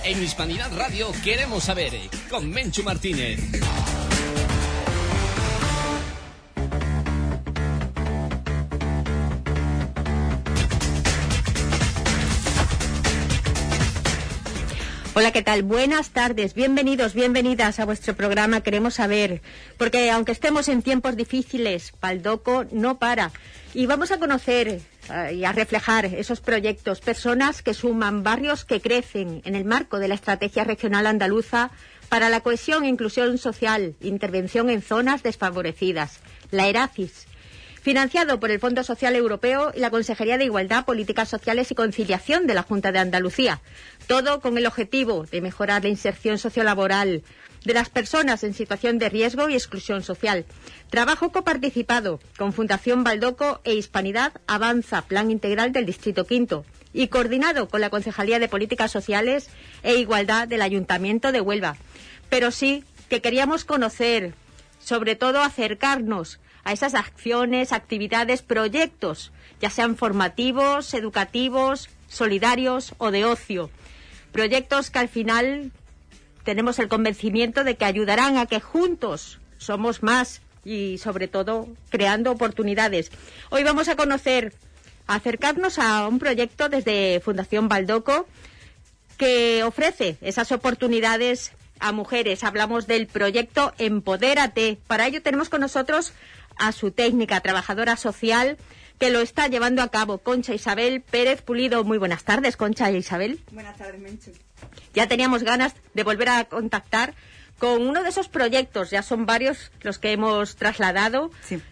En Hispanidad Radio queremos saber, con Menchu Martínez. Hola, ¿qué tal? Buenas tardes, bienvenidos, bienvenidas a vuestro programa Queremos Saber, porque aunque estemos en tiempos difíciles, Baldoco no para. Y vamos a conocer y a reflejar esos proyectos, personas que suman, barrios que crecen en el marco de la Estrategia Regional Andaluza para la Cohesión e Inclusión Social, Intervención en Zonas Desfavorecidas, la ERACIS, financiado por el Fondo Social Europeo y la Consejería de Igualdad, Políticas Sociales y Conciliación de la Junta de Andalucía. Todo con el objetivo de mejorar la inserción sociolaboral de las personas en situación de riesgo y exclusión social. Trabajo coparticipado con Fundación Baldoco e Hispanidad Avanza, Plan Integral del Distrito V, y coordinado con la Concejalía de Políticas Sociales e Igualdad del Ayuntamiento de Huelva. Pero sí que queríamos conocer, sobre todo acercarnos a esas acciones, actividades, proyectos, ya sean formativos, educativos, solidarios o de ocio. Proyectos que al final tenemos el convencimiento de que ayudarán a que juntos somos más y, sobre todo, creando oportunidades. Hoy vamos a conocer, a acercarnos a un proyecto desde Fundación Baldoco que ofrece esas oportunidades a mujeres. Hablamos del proyecto Empodérate. Para ello tenemos con nosotros a su técnica, trabajadora social, que lo está llevando a cabo, Concha Isabel Pérez Pulido. Muy buenas tardes, Concha Isabel. Buenas tardes, Menchu. Ya teníamos ganas de volver a contactar con uno de esos proyectos, ya son varios los que hemos trasladado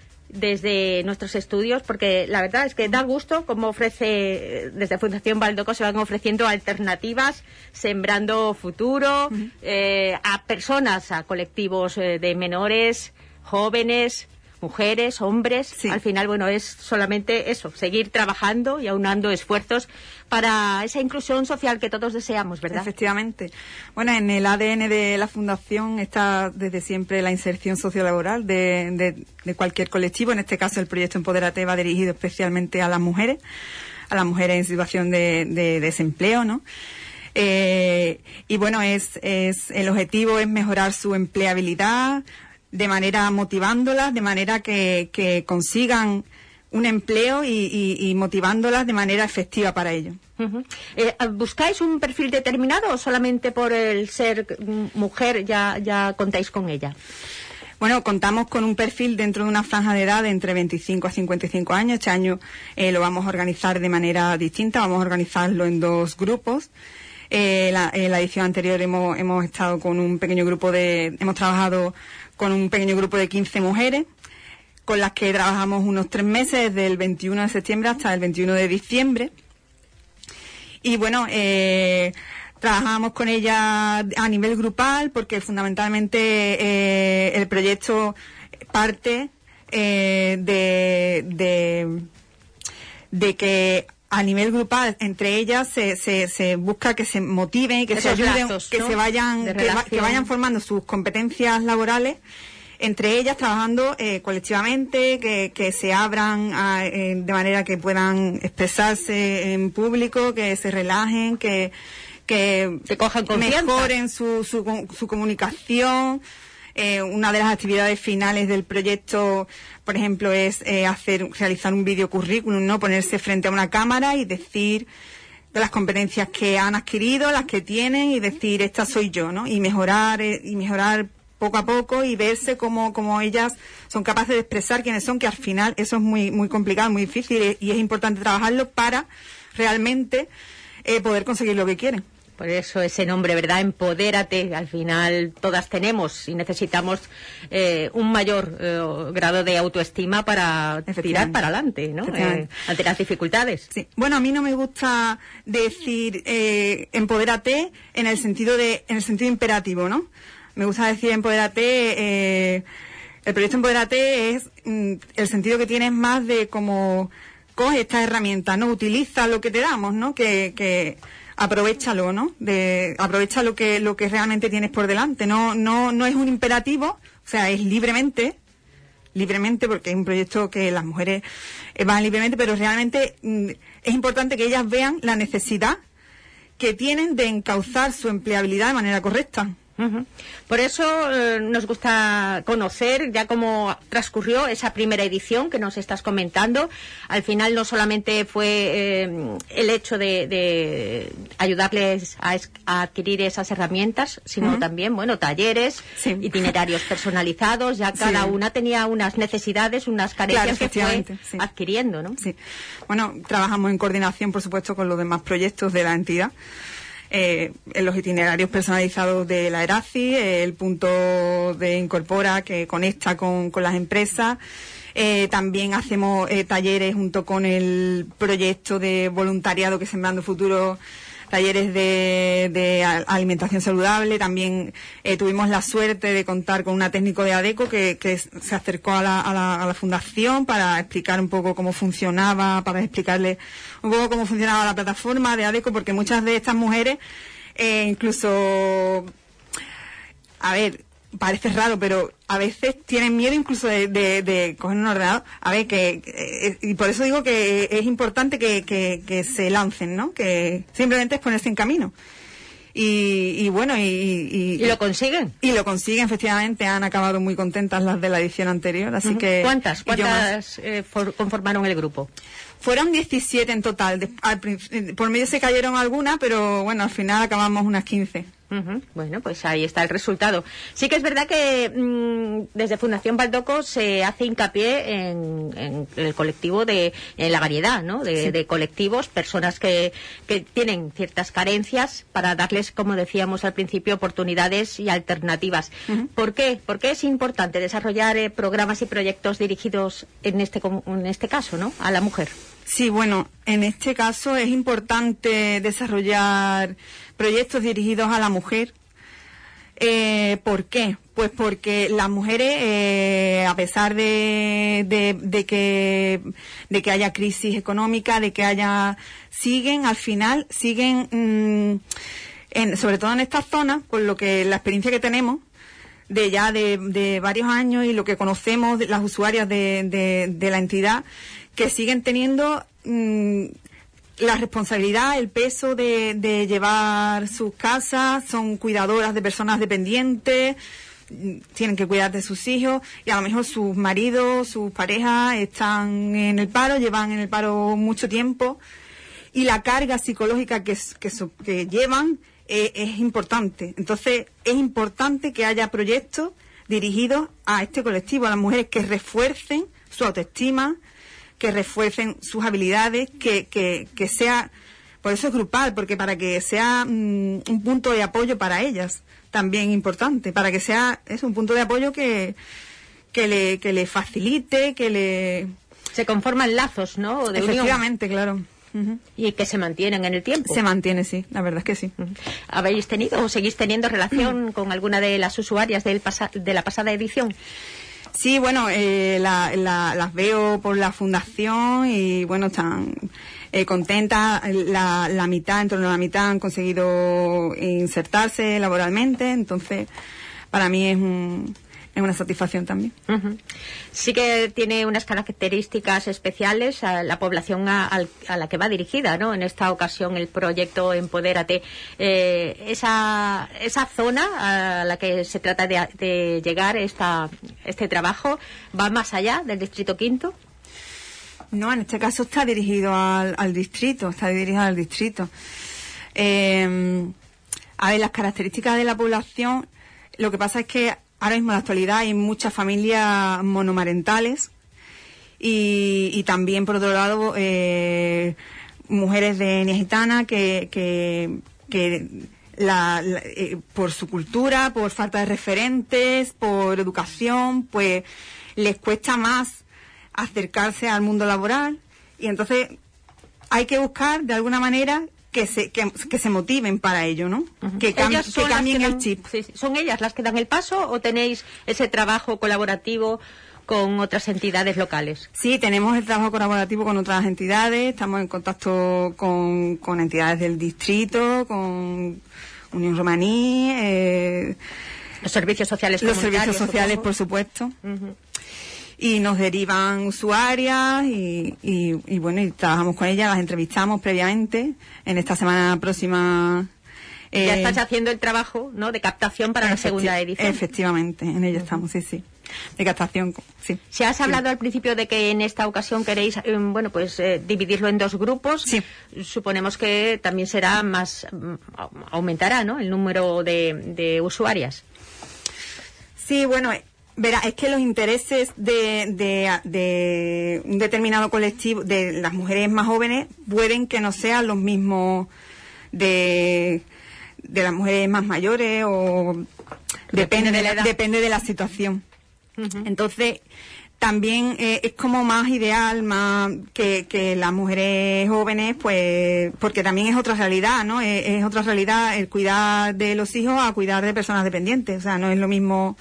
desde nuestros estudios, porque la verdad es que da gusto cómo ofrece, desde Fundación Baldoco se van ofreciendo alternativas, sembrando futuro, a personas, a colectivos de menores, jóvenes, mujeres, hombres. Sí. Al final, bueno, es solamente eso, seguir trabajando y aunando esfuerzos para esa inclusión social que todos deseamos, ¿verdad? Efectivamente. Bueno, en el ADN de la Fundación está desde siempre la inserción sociolaboral de cualquier colectivo. En este caso, el proyecto Empodérate va dirigido especialmente a las mujeres en situación de desempleo, ¿no? Y bueno, el objetivo es mejorar su empleabilidad, de manera motivándolas, de manera que consigan un empleo y motivándolas de manera efectiva para ello. ¿Buscáis un perfil determinado o solamente por el ser mujer ya contáis con ella? Bueno, contamos con un perfil dentro de una franja de edad de entre 25 a 55 años. Este año lo vamos a organizar de manera distinta, vamos a organizarlo en 2 grupos. En la edición anterior hemos estado con un pequeño grupo hemos trabajado con un pequeño grupo de 15 mujeres, con las que trabajamos unos 3 meses, desde el 21 de septiembre hasta el 21 de diciembre. Y bueno, trabajamos con ellas a nivel grupal, porque fundamentalmente el proyecto parte de que a nivel grupal, entre ellas se busca que se motiven y que se ayuden, lazos, ¿no? que vayan formando sus competencias laborales entre ellas, trabajando colectivamente, que se abran de manera que puedan expresarse en público, que se relajen, que cojan confianza, mejoren su comunicación. Una de las actividades finales del proyecto, por ejemplo, es realizar un videocurrículum, ¿no? Ponerse frente a una cámara y decir de las competencias que han adquirido, las que tienen, y decir, esta soy yo, ¿no? Y mejorar poco a poco y verse como ellas son capaces de expresar quiénes son, que al final eso es muy, muy complicado, muy difícil, y es importante trabajarlo para realmente poder conseguir lo que quieren. Por eso ese nombre, ¿verdad? Empodérate. Al final todas tenemos y necesitamos un mayor grado de autoestima para tirar para adelante, ¿no? Ante las dificultades. Sí. Bueno, a mí no me gusta decir empodérate en el sentido imperativo, ¿no? Me gusta decir empodérate. El proyecto Empodérate es el sentido que tienes más de cómo coge esta herramienta, ¿no? Utiliza lo que te damos, ¿no? Que aprovéchalo, ¿no? Aprovecha lo que realmente tienes por delante. No es un imperativo, o sea, es libremente, porque es un proyecto que las mujeres van libremente, pero realmente es importante que ellas vean la necesidad que tienen de encauzar su empleabilidad de manera correcta. Uh-huh. Por eso nos gusta conocer ya cómo transcurrió esa primera edición que nos estás comentando. Al final no solamente fue el hecho de ayudarles a adquirir esas herramientas, sino también, bueno, talleres, itinerarios personalizados. Ya cada una tenía unas necesidades, unas carencias que fue adquiriendo, ¿no? Sí. Bueno, trabajamos en coordinación, por supuesto, con los demás proyectos de la entidad. En los itinerarios personalizados de la ERACI, el punto de Incorpora que conecta con las empresas. También hacemos talleres junto con el proyecto de voluntariado que Sembrando Futuro, talleres de alimentación saludable. También tuvimos la suerte de contar con una técnico de ADECO que se acercó a la fundación para explicar un poco cómo funcionaba, para explicarle un poco cómo funcionaba la plataforma de ADECO, porque muchas de estas mujeres incluso, a ver, parece raro, pero a veces tienen miedo incluso de coger un ordenador. A ver, y por eso digo que es importante que se lancen, ¿no? Que simplemente es ponerse en camino. Y bueno, y lo consiguen. Y lo consiguen, efectivamente. Han acabado muy contentas las de la edición anterior, así que... ¿Cuántas conformaron el grupo? Fueron 17 en total. Por medio se cayeron algunas, pero bueno, al final acabamos unas 15. Bueno, pues ahí está el resultado. Sí que es verdad que desde Fundación Baldoco se hace hincapié en el colectivo en la variedad, ¿no? De colectivos, personas que tienen ciertas carencias para darles, como decíamos al principio, oportunidades y alternativas. ¿Por qué? ¿Por qué es importante desarrollar programas y proyectos dirigidos en este caso, ¿no? A la mujer. Sí, bueno, en este caso es importante desarrollar proyectos dirigidos a la mujer. ¿Por qué? Pues porque las mujeres, a pesar de que haya crisis económica, de que siguen, sobre todo en estas zonas, por lo que la experiencia que tenemos de varios años y lo que conocemos de las usuarias de la entidad, que siguen teniendo la responsabilidad, el peso de llevar sus casas, son cuidadoras de personas dependientes, tienen que cuidar de sus hijos y a lo mejor sus maridos, sus parejas están en el paro, llevan en el paro mucho tiempo y la carga psicológica que llevan es importante. Entonces es importante que haya proyectos dirigidos a este colectivo, a las mujeres, que refuercen su autoestima, que refuercen sus habilidades, que sea, por eso es grupal, porque para que sea un punto de apoyo para ellas, también importante, para que sea un punto de apoyo que le facilite, Se conforman lazos, ¿no? De efectivamente, unión. Claro. Y que se mantienen en el tiempo. Se mantiene, sí, la verdad es que sí. ¿Habéis tenido o seguís teniendo relación con alguna de las usuarias de la pasada edición? Sí, bueno, las veo por la fundación y bueno, están contentas. La mitad, en torno a la mitad, han conseguido insertarse laboralmente, entonces para mí es una satisfacción también. Sí que tiene unas características especiales a la población a la que va dirigida, ¿no? En esta ocasión el proyecto Empodérate. Esa zona a la que se trata de llegar este trabajo va más allá del Distrito Quinto. No, en este caso está dirigido al distrito, A ver, las características de la población, lo que pasa es que ahora mismo en la actualidad hay muchas familias monomarentales y también, por otro lado, mujeres de etnia gitana que por su cultura, por falta de referentes, por educación, pues les cuesta más acercarse al mundo laboral y entonces hay que buscar de alguna manera que se motiven para ello, ¿no? Que cambien el chip. Sí, ¿son ellas las que dan el paso o tenéis ese trabajo colaborativo con otras entidades locales? Sí, tenemos el trabajo colaborativo con otras entidades, estamos en contacto con entidades del distrito, con Unión Romaní, los servicios sociales comunitarios. Los servicios sociales, supongo. por supuesto. y nos derivan usuarias y bueno, y trabajamos con ellas, las entrevistamos previamente. En esta semana próxima ya estás haciendo el trabajo, ¿no?, de captación para la segunda edición. Efectivamente, en ello estamos, sí. De captación, sí. Si has hablado al principio de que en esta ocasión queréis, dividirlo en 2 grupos, sí. Suponemos que también será aumentará, ¿no?, el número de usuarias. Sí, bueno, verá, es que los intereses de un determinado colectivo, de las mujeres más jóvenes, pueden que no sean los mismos de las mujeres más mayores, o depende de la edad. Depende de la situación. Uh-huh. Entonces, también es como más ideal, más que las mujeres jóvenes, pues, porque también es otra realidad, ¿no? Es otra realidad el cuidar de los hijos a cuidar de personas dependientes. O sea, no es lo mismo.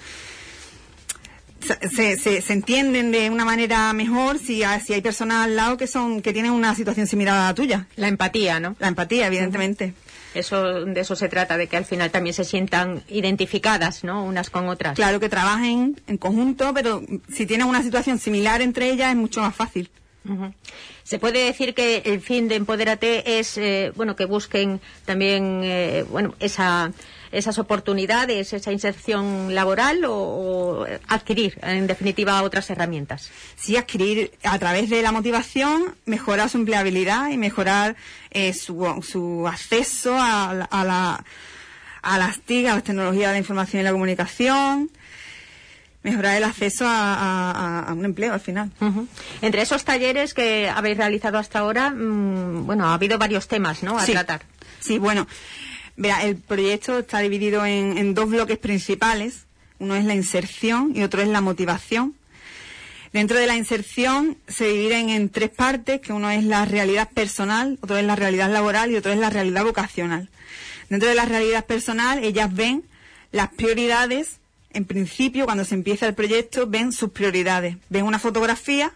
Se entienden de una manera mejor si hay personas al lado que tienen una situación similar a la tuya. La empatía, ¿no? La empatía, evidentemente. Uh-huh. De eso se trata, de que al final también se sientan identificadas, ¿no?, unas con otras. Claro, que trabajen en conjunto, pero si tienen una situación similar entre ellas es mucho más fácil. Uh-huh. Se puede decir que el fin de Empodérate es, que busquen también, esas oportunidades, esa inserción laboral, o adquirir, en definitiva, otras herramientas. Sí, adquirir a través de la motivación, mejorar su empleabilidad y mejorar su acceso a las TIC, a las tecnologías de la información y la comunicación, mejorar el acceso a un empleo al final. Uh-huh. Entre esos talleres que habéis realizado hasta ahora, ha habido varios temas, ¿no?, a tratar. Sí, bueno, verá, el proyecto está dividido en 2 bloques principales. Uno es la inserción y otro es la motivación. Dentro de la inserción se dividen en 3 partes, que uno es la realidad personal, otro es la realidad laboral y otro es la realidad vocacional. Dentro de la realidad personal, ellas ven las prioridades. En principio, cuando se empieza el proyecto, ven sus prioridades. Ven una fotografía,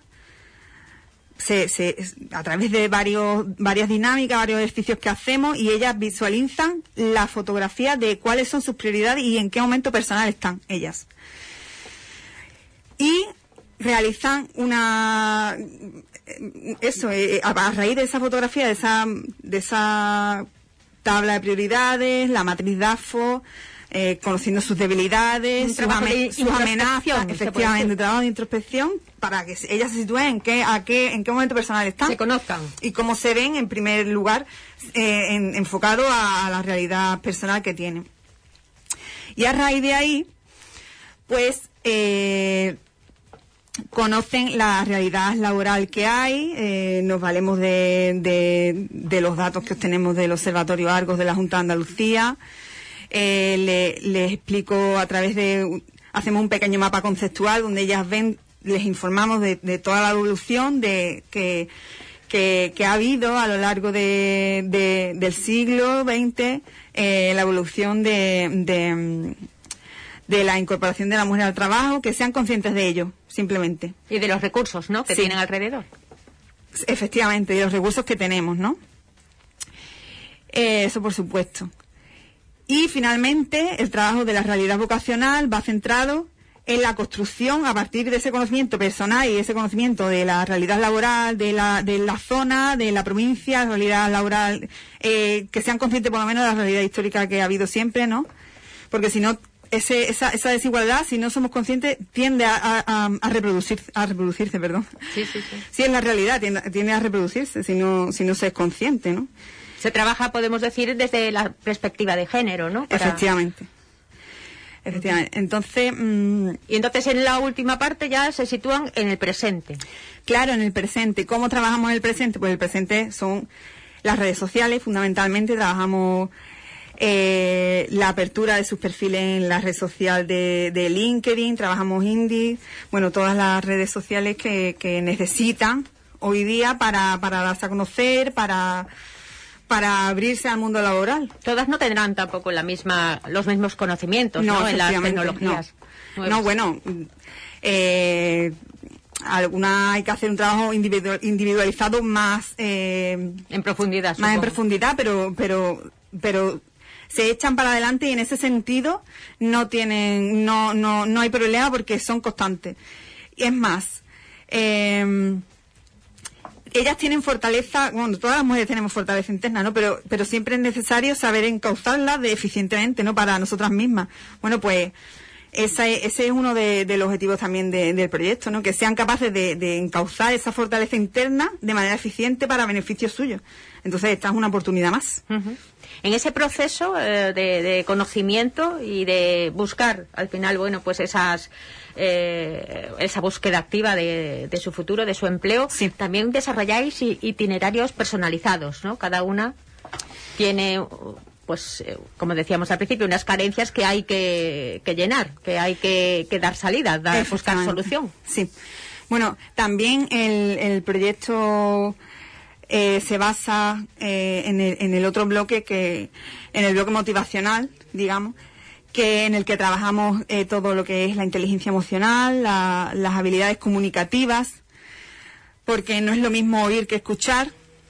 a través de varias dinámicas, varios ejercicios que hacemos, y ellas visualizan la fotografía de cuáles son sus prioridades y en qué momento personal están ellas. Y realizan a raíz de esa fotografía, de esa tabla de prioridades, la matriz DAFO, conociendo sus debilidades, sus amenazas, efectivamente, trabajo de introspección, para que ellas se sitúen en qué momento personal están. Se conozcan. Y cómo se ven, en primer lugar, enfocado a la realidad personal que tienen. Y a raíz de ahí, pues, conocen la realidad laboral que hay, nos valemos de los datos que obtenemos del Observatorio Argos de la Junta de Andalucía. Les explico hacemos un pequeño mapa conceptual donde ellas ven, les informamos de toda la evolución que ha habido a lo largo del siglo XX, la evolución de la incorporación de la mujer al trabajo, que sean conscientes de ello, simplemente. Y de los recursos, ¿no?, que tienen alrededor. Efectivamente, de los recursos que tenemos, ¿no? Eso por supuesto. Y finalmente, el trabajo de la realidad vocacional va centrado en la construcción, a partir de ese conocimiento personal y ese conocimiento de la realidad laboral, de la zona, de la provincia, la realidad laboral, que sean conscientes por lo menos de la realidad histórica que ha habido siempre, ¿no? Porque si no, esa desigualdad, si no somos conscientes, tiende a reproducirse, perdón. Sí. Sí, es la realidad, tiende a reproducirse si no se es consciente, ¿no? Se trabaja, podemos decir, desde la perspectiva de género, ¿no? Efectivamente. Entonces, y entonces en la última parte ya se sitúan en el presente. Claro, en el presente. ¿Cómo trabajamos en el presente? Pues el presente son las redes sociales, fundamentalmente. Trabajamos la apertura de sus perfiles en la red social de LinkedIn, trabajamos Indeed, todas las redes sociales que necesitan hoy día para darse a conocer, para abrirse al mundo laboral. Todas no tendrán tampoco los mismos conocimientos, ¿no?, en las tecnologías. No, algunas hay que hacer un trabajo individualizado más en profundidad, más en profundidad, pero se echan para adelante, y en ese sentido no hay problema porque son constantes. Y es más, ellas tienen fortaleza, bueno, todas las mujeres tenemos fortaleza interna, ¿no? Pero siempre es necesario saber encauzarla eficientemente, ¿no? Para nosotras mismas. Bueno, pues ese es uno de los objetivos también del proyecto, ¿no? Que sean capaces de encauzar esa fortaleza interna de manera eficiente para beneficio suyo. Entonces, esta es una oportunidad más. Uh-huh. En ese proceso de conocimiento y de buscar, al final, bueno, pues esa búsqueda activa de su futuro, de su empleo, sí. También desarrolláis itinerarios personalizados, ¿no? Cada una tiene, pues, como decíamos al principio, unas carencias que hay que llenar, que hay que dar salida, buscar solución. Sí. Bueno, también el proyecto se basa en el otro bloque, en el bloque motivacional, digamos, en el que trabajamos todo lo que es la inteligencia emocional, las habilidades comunicativas, porque no es lo mismo oír que escuchar,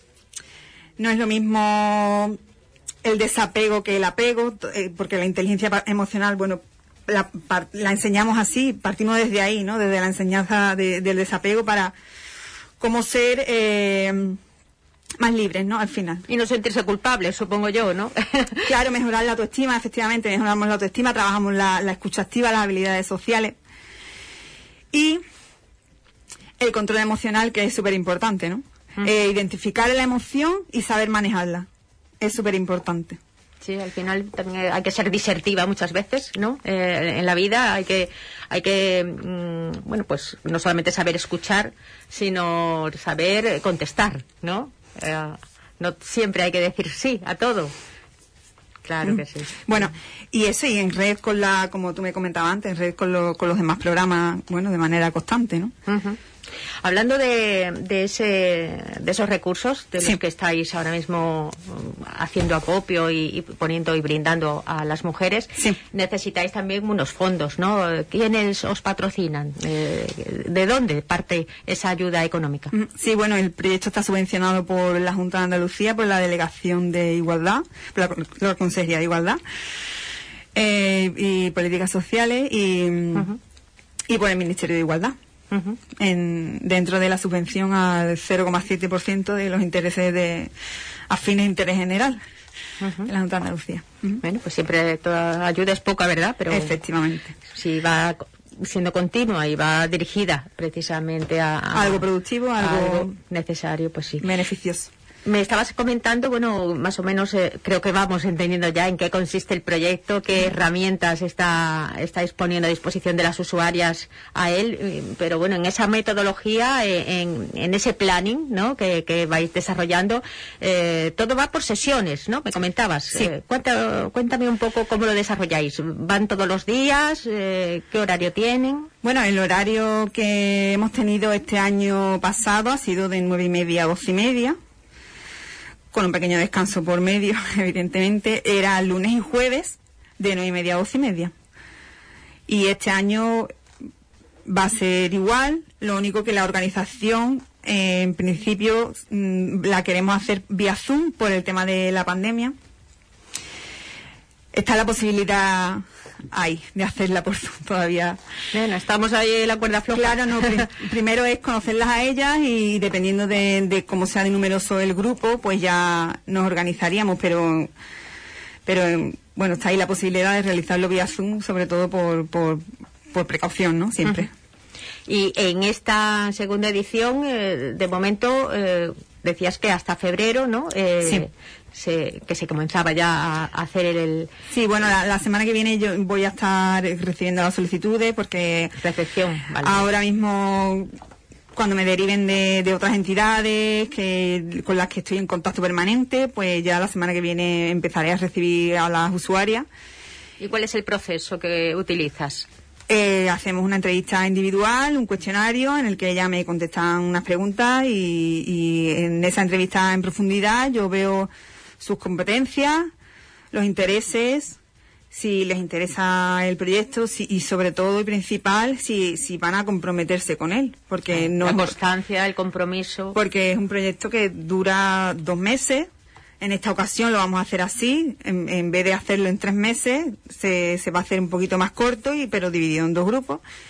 no es lo mismo el desapego que el apego, porque la inteligencia emocional, bueno, la enseñamos así, partimos desde ahí, ¿no? Desde la enseñanza del desapego para cómo ser más libres, ¿no? Al final. Y no sentirse culpables, supongo yo, ¿no? Claro, mejorar la autoestima, efectivamente, mejoramos la autoestima, trabajamos la escucha activa, las habilidades sociales. Y el control emocional, que es súper importante, ¿no? Identificar la emoción y saber manejarla. Es súper importante. Sí, al final también hay que ser disertiva muchas veces, ¿no? En la vida hay que bueno, pues no solamente saber escuchar, sino saber contestar, ¿no? No siempre hay que decir sí a todo. Claro que sí. Bueno, y eso, y en red como tú me comentabas antes, en red con los demás programas, bueno, de manera constante, ¿no? Uh-huh. Hablando de esos recursos de los que estáis ahora mismo haciendo acopio y poniendo y brindando a las mujeres, sí. Necesitáis también unos fondos, ¿no? ¿Quiénes os patrocinan? ¿De dónde parte esa ayuda económica? Sí, bueno, el proyecto está subvencionado por la Junta de Andalucía, por la Delegación de Igualdad, por la Consejería de Igualdad y Políticas Sociales y por el Ministerio de Igualdad. Uh-huh. Dentro de la subvención al 0,7% de los intereses afines de interés general de la Junta de Andalucía. Bueno, pues siempre toda ayuda es poca, ¿verdad? Pero efectivamente. Si va siendo continua y va dirigida precisamente a algo productivo, algo necesario, pues sí. Beneficioso. Me estabas comentando, bueno, más o menos creo que vamos entendiendo ya en qué consiste el proyecto, qué herramientas estáis poniendo a disposición de las usuarias a él, pero bueno, en esa metodología, en ese planning, ¿no? que vais desarrollando, todo va por sesiones, ¿no? Me comentabas. Sí. Cuéntame un poco cómo lo desarrolláis. ¿Van todos los días? ¿Qué horario tienen? Bueno, el horario que hemos tenido este año pasado ha sido de 9:30 a 12:30. Con un pequeño descanso por medio, evidentemente, era lunes y jueves de 9:30 a 12:30. Y este año va a ser igual, lo único que la organización, en principio, la queremos hacer vía Zoom por el tema de la pandemia. Está la posibilidad ahí de hacerla por Zoom todavía. Bueno, estamos ahí en la cuerda floja. Claro, no, primero es conocerlas a ellas y dependiendo de cómo sea de numeroso el grupo, pues ya nos organizaríamos, pero bueno, está ahí la posibilidad de realizarlo vía Zoom, sobre todo por precaución, ¿no? Siempre. Y en esta segunda edición, de momento, decías que hasta febrero, ¿no? Sí. Que se comenzaba ya a hacer el... Sí, bueno, la semana que viene yo voy a estar recibiendo las solicitudes porque... Recepción, vale. Ahora mismo, cuando me deriven de otras entidades con las que estoy en contacto permanente, pues ya la semana que viene empezaré a recibir a las usuarias. ¿Y cuál es el proceso que utilizas? Hacemos una entrevista individual, un cuestionario en el que ellas me contestan unas preguntas y en esa entrevista en profundidad yo veo sus competencias, los intereses, si les interesa el proyecto y sobre todo y principal si van a comprometerse con él, porque no la constancia, el compromiso, porque es un proyecto que dura 2 meses. En esta ocasión lo vamos a hacer así, en vez de hacerlo en 3 meses se va a hacer un poquito más corto pero dividido en 2 grupos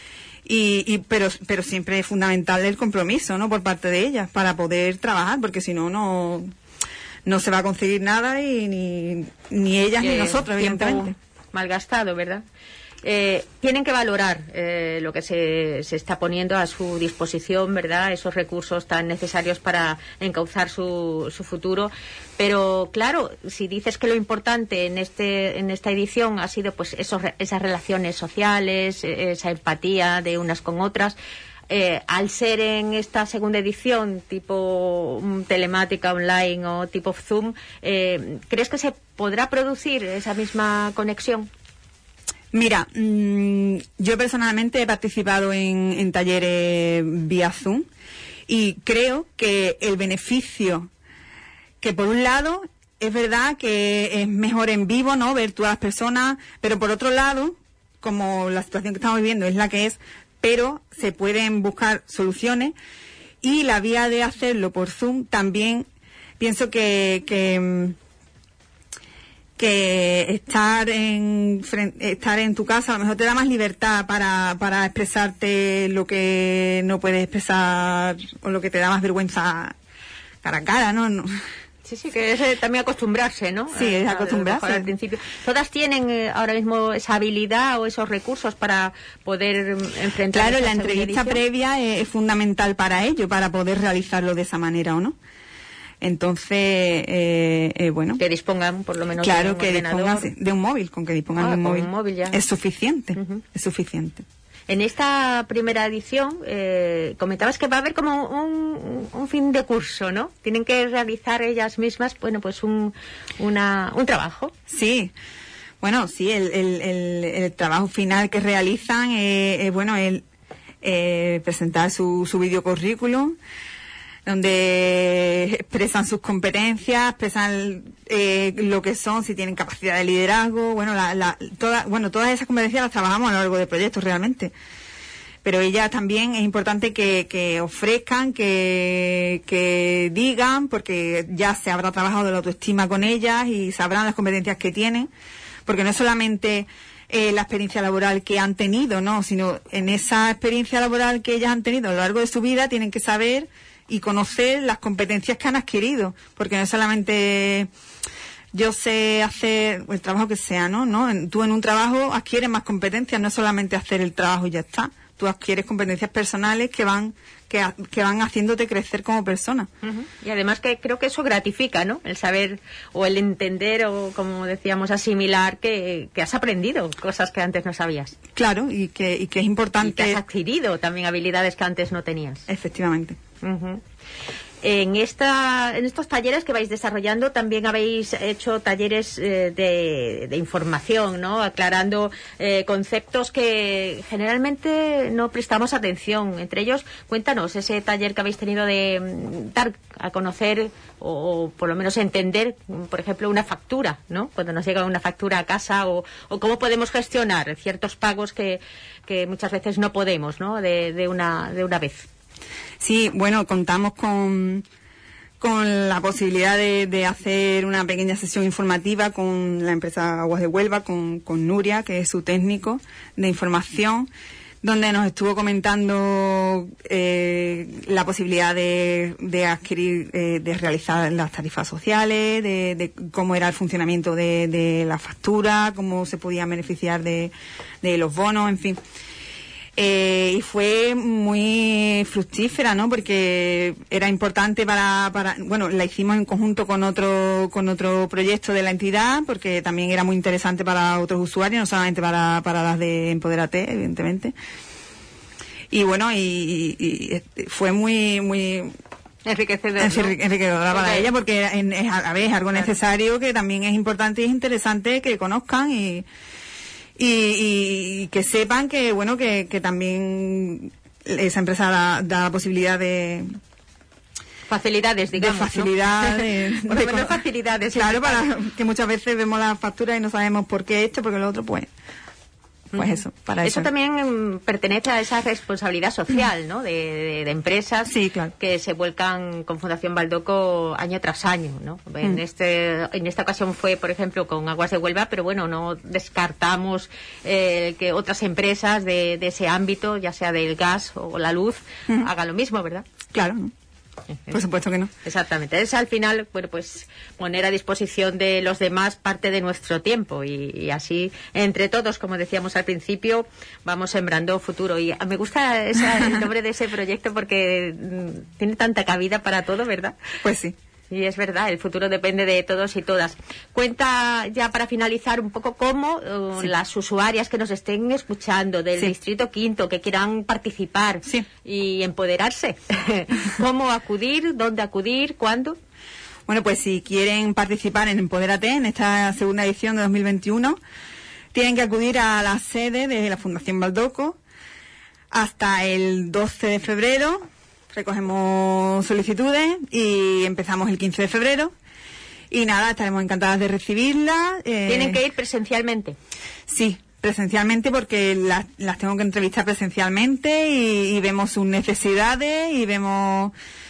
Pero siempre es fundamental el compromiso, ¿no? Por parte de ellas para poder trabajar, porque si no, no se va a conseguir nada y ni ellas ni nosotros, evidentemente. Malgastado, ¿verdad? Tienen que valorar lo que se está poniendo a su disposición, ¿verdad? Esos recursos tan necesarios para encauzar su futuro. Pero claro, si dices que lo importante en esta edición ha sido pues esas relaciones sociales, esa empatía de unas con otras, al ser en esta segunda edición tipo telemática online o tipo Zoom, ¿crees que se podrá producir esa misma conexión? Mira, yo personalmente he participado en talleres vía Zoom y creo que el beneficio, que por un lado es verdad que es mejor en vivo, ¿no? Ver todas las personas, pero por otro lado, como la situación que estamos viviendo es la que es, pero se pueden buscar soluciones y la vía de hacerlo por Zoom también pienso que estar en tu casa a lo mejor te da más libertad para expresarte lo que no puedes expresar o lo que te da más vergüenza cara a cara, ¿no? Sí, que es también acostumbrarse, ¿no? Sí, es acostumbrarse. Al principio. ¿Todas tienen ahora mismo esa habilidad o esos recursos para poder enfrentar? Claro, la entrevista previa es fundamental para ello, para poder realizarlo de esa manera, ¿o no? Entonces, bueno. Que dispongan por lo menos claro, de un ordenador. Dispongan de un móvil, con que dispongan de un móvil. Ya. Es suficiente, es suficiente. En esta primera edición comentabas que va a haber como un fin de curso, ¿no? Tienen que realizar ellas mismas, bueno, pues un trabajo. Sí. Bueno, sí, el trabajo final que realizan es presentar su videocurrículum, donde expresan sus competencias, expresan lo que son, si tienen capacidad de liderazgo, todas esas competencias las trabajamos a lo largo del proyecto realmente. Pero ellas también es importante que ofrezcan, que digan, porque ya se habrá trabajado la autoestima con ellas y sabrán las competencias que tienen, porque no es solamente la experiencia laboral que han tenido, ¿no? Sino en esa experiencia laboral que ellas han tenido a lo largo de su vida tienen que saber y conocer las competencias que han adquirido, porque no es solamente yo sé hacer el trabajo que sea, ¿no? Tú en un trabajo adquieres más competencias, no es solamente hacer el trabajo y ya está. Tú adquieres competencias personales que van haciéndote crecer como persona. Uh-huh. Y además que creo que eso gratifica, ¿no? El saber o el entender o, como decíamos, asimilar que has aprendido cosas que antes no sabías. Claro, y que es importante. Y que has adquirido también habilidades que antes no tenías. Efectivamente. Uh-huh. En estos talleres que vais desarrollando también habéis hecho talleres de información, ¿no? Aclarando conceptos que generalmente no prestamos atención. Entre ellos, cuéntanos ese taller que habéis tenido de dar a conocer o por lo menos entender, por ejemplo, una factura, ¿no? Cuando nos llega una factura a casa o cómo podemos gestionar ciertos pagos que muchas veces no podemos, ¿no? De una vez. Sí, bueno, contamos con la posibilidad de hacer una pequeña sesión informativa con la empresa Aguas de Huelva, con Nuria, que es su técnico de información, donde nos estuvo comentando la posibilidad de adquirir, de realizar las tarifas sociales, de cómo era el funcionamiento de la factura, cómo se podían beneficiar de los bonos, en fin. Y fue muy fructífera, ¿no? Porque era importante bueno, la hicimos en conjunto con otro proyecto de la entidad, porque también era muy interesante para otros usuarios, no solamente para las de Empodérate, evidentemente. Y bueno, y fue muy enriquecedora para ella, porque es algo necesario, que también es importante y es interesante que conozcan y que sepan que bueno que también esa empresa da la posibilidad de facilidades, digamos, de facilidades, ¿no? Por lo menos facilidades, claro, para que muchas veces vemos las facturas y no sabemos por qué esto, porque lo otro, pues pues eso, para eso. Eso también pertenece a esa responsabilidad social, ¿no? De empresas, sí, claro, que se vuelcan con Fundación Baldoco año tras año, ¿no? En esta ocasión fue, por ejemplo, con Aguas de Huelva, pero bueno, no descartamos que otras empresas de ese ámbito, ya sea del gas o la luz, hagan lo mismo, ¿verdad? Claro, ¿no? Por supuesto que no. Exactamente. Es al final, bueno, pues poner a disposición de los demás parte de nuestro tiempo y así, entre todos, como decíamos al principio, vamos sembrando futuro. Y me gusta el nombre de ese proyecto porque tiene tanta cabida para todo, ¿verdad? Pues sí. Y es verdad, el futuro depende de todos y todas. Cuenta ya para finalizar un poco cómo las usuarias que nos estén escuchando del Distrito Quinto, que quieran participar y empoderarse, cómo acudir, dónde acudir, cuándo. Bueno, pues si quieren participar en Empodérate, en esta segunda edición de 2021, tienen que acudir a la sede de la Fundación Baldoco hasta el 12 de febrero. Recogemos solicitudes y empezamos el 15 de febrero. Y nada, estaremos encantadas de recibirlas. ¿Tienen que ir presencialmente? Sí, presencialmente, porque las tengo que entrevistar presencialmente y vemos sus necesidades y vemos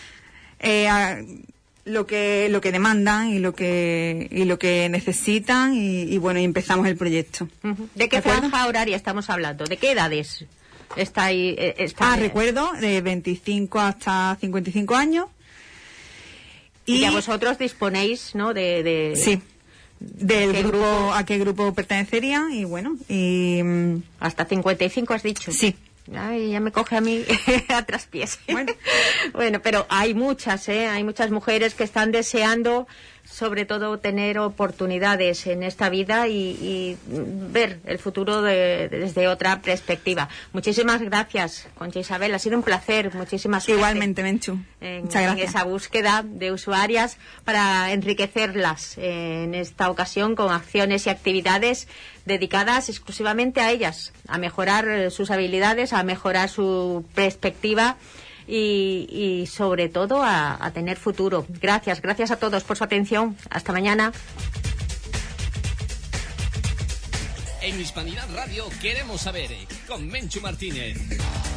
lo que demandan y lo que necesitan y bueno, y empezamos el proyecto. ¿De qué franja horaria estamos hablando? ¿De qué edades? Recuerdo, de 25 hasta 55 años. Y a vosotros disponéis, ¿no? Sí, del grupo, a qué grupo pertenecería y bueno, y... Hasta 55 has dicho. Sí. Ay, ya me coge a mí a traspiés. Bueno, pero hay muchas mujeres que están deseando, sobre todo, tener oportunidades en esta vida y ver el futuro desde otra perspectiva. Muchísimas gracias, Concha Isabel, ha sido un placer. Muchísimas gracias. Igualmente, Menchu. Muchas gracias. En esa búsqueda de usuarias para enriquecerlas en esta ocasión con acciones y actividades dedicadas exclusivamente a ellas, a mejorar sus habilidades, a mejorar su perspectiva y sobre todo a tener futuro. Gracias a todos por su atención. Hasta mañana. En Hispanidad Radio queremos saber, con Menchu Martínez.